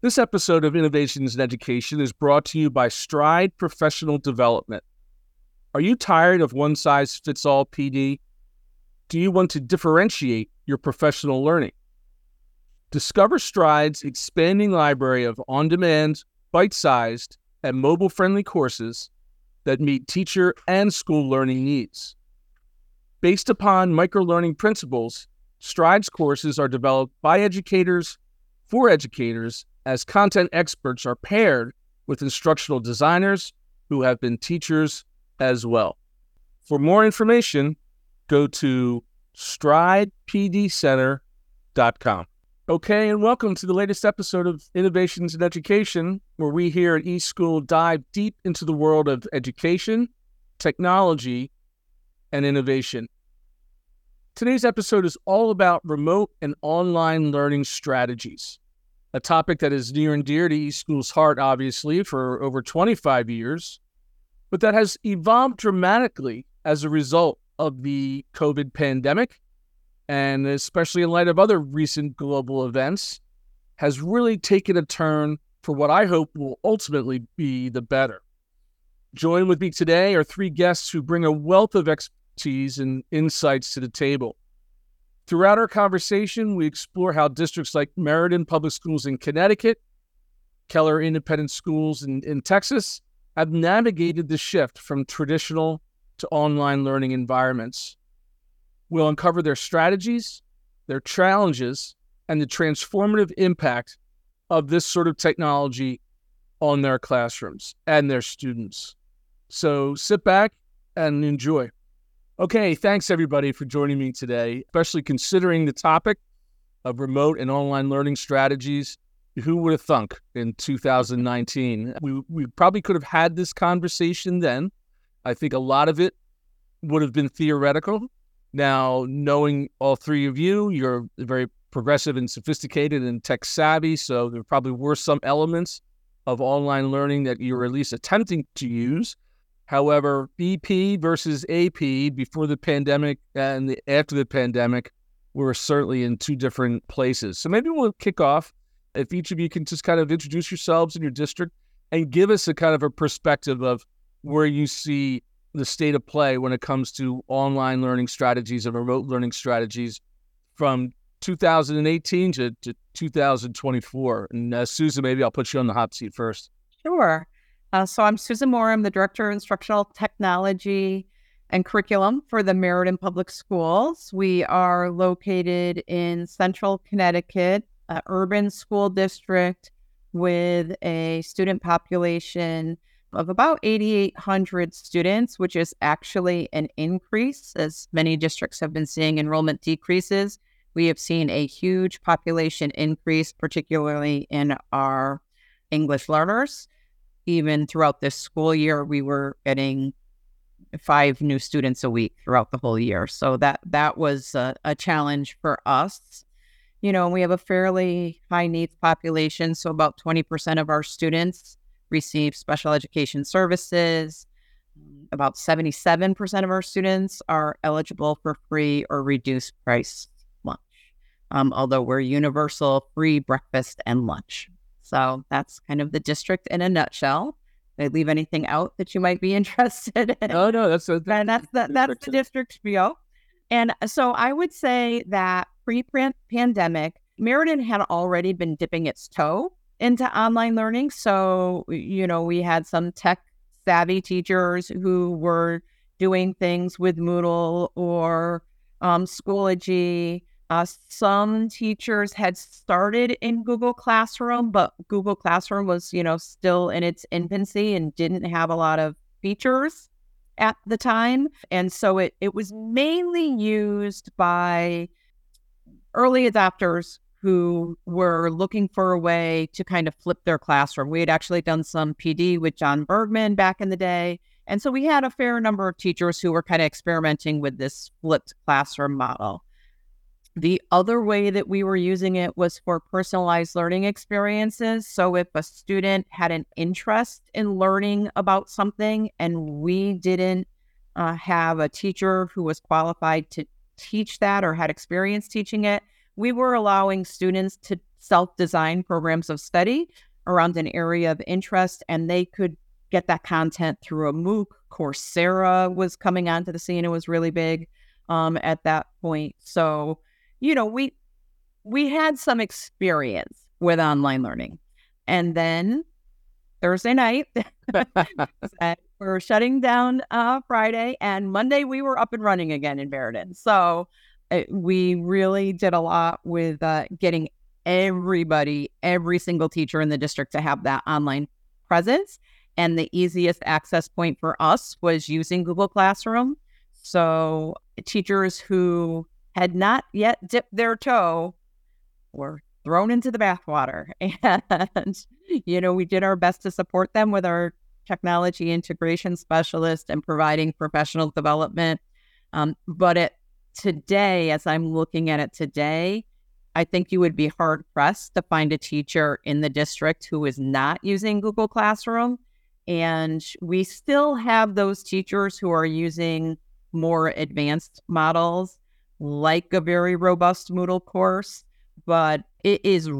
This episode of Innovations in Education is brought to you by Stride Professional Development. Are you tired of one-size-fits-all PD? Do you want to differentiate your professional learning? Discover Stride's expanding library of on-demand, bite-sized, and mobile-friendly courses that meet teacher and school learning needs. Based upon microlearning principles, Stride's courses are developed by educators for educators as content experts are paired with instructional designers who have been teachers as well. For more information, go to stridepdcenter.com. Okay, and welcome to the latest episode of Innovations in Education, where we here at eSchool dive deep into the world of education, technology, and innovation. Today's episode is all about remote and online learning strategies, a topic that is near and dear to eSchool's heart, obviously, for over 25 years, but that has evolved dramatically as a result of the COVID pandemic, and especially in light of other recent global events, has really taken a turn for what I hope will ultimately be the better. Joined with me today are three guests who bring a wealth of expertise and insights to the table. Throughout our conversation, we explore how districts like Meriden Public Schools in Connecticut, Keller Independent Schools in Texas, have navigated the shift from traditional to online learning environments. We'll uncover their strategies, their challenges, and the transformative impact of this sort of technology on their classrooms and their students. So sit back and enjoy. Okay, thanks everybody for joining me today, especially considering the topic of remote and online learning strategies. Who would have thunk in 2019? We probably could have had this conversation then. I think a lot of it would have been theoretical. Now, knowing all three of you, you're very progressive and sophisticated and tech savvy, so there probably were some elements of online learning that you were at least attempting to use. However, BP versus AP before the pandemic and after the pandemic were certainly in two different places. So maybe we'll kick off. If each of you can just kind of introduce yourselves in your district and give us a kind of a perspective of where you see the state of play when it comes to online learning strategies and remote learning strategies from 2018 to 2024. And Susan, maybe I'll put you on the hot seat first. Sure. So I'm Susan Moore. I'm the Director of Instructional Technology and Curriculum for the Meriden Public Schools. We are located in central Connecticut, an urban school district with a student population of about 8,800 students, which is actually an increase. As many districts have been seeing enrollment decreases, we have seen a huge population increase, particularly in our English learners. Even throughout this school year, we were getting 5 new students a week throughout the whole year. So that was a challenge for us. You know, we have a fairly high needs population. So about 20% of our students receive special education services. About 77% of our students are eligible for free or reduced price lunch. Although we're universal free breakfast and lunch. So that's kind of the district in a nutshell. Did I leave anything out that you might be interested in? Oh, no, that's the district spiel. And so I would say that pre-pandemic, Meriden had already been dipping its toe into online learning. So, you know, we had some tech savvy teachers who were doing things with Moodle or Schoology. Some teachers had started in Google Classroom, but Google Classroom was, still in its infancy and didn't have a lot of features at the time. And so it was mainly used by early adopters who were looking for a way to kind of flip their classroom. We had actually done some PD with John Bergman back in the day. And so we had a fair number of teachers who were kind of experimenting with this flipped classroom model. The other way that we were using it was for personalized learning experiences. So if a student had an interest in learning about something and we didn't have a teacher who was qualified to teach that or had experience teaching it, we were allowing students to self-designed programs of study around an area of interest, and they could get that content through a MOOC. Coursera was coming onto the scene. It was really big at that point. So, we had some experience with online learning. And then Thursday night, we're shutting down Friday, and Monday we were up and running again in Meriden. So we really did a lot with getting every single teacher in the district to have that online presence. And the easiest access point for us was using Google Classroom. So teachers who had not yet dipped their toe were thrown into the bathwater. And, we did our best to support them with our technology integration specialist and providing professional development. But today, as I'm looking at it today, I think you would be hard pressed to find a teacher in the district who is not using Google Classroom. And we still have those teachers who are using more advanced models, like a very robust Moodle course, but it is